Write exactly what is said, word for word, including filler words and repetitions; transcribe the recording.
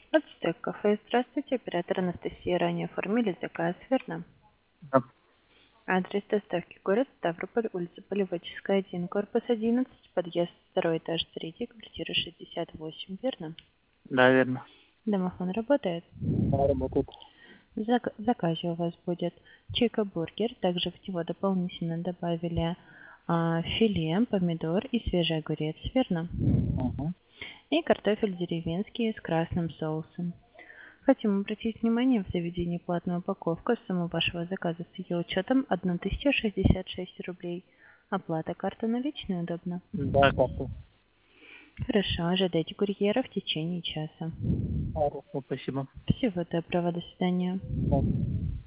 Ацтек кафе. Здравствуйте, оператор Анастасия. Ранее оформили заказ, верно? Да, Адрес доставки город Ставрополь, улица Полеводческая, один, корпус одиннадцать, подъезд второй этаж, третий, квартира шестьдесят восемь, верно? да, верно. Домофон работает. Да, работает. В зак- заказе у вас будет чика-бургер, также в него дополнительно добавили а, филе, помидор и свежий огурец, верно? Угу. И картофель деревенский с красным соусом. Хотим обратить внимание, в заведении платная упаковка, сумма вашего заказа с ее учетом тысяча шестьдесят шесть рублей. Оплата карта наличная удобно. Да, как-то. Хорошо, ожидайте курьера в течение часа. Хорошо, спасибо. Всего доброго, до свидания. Да.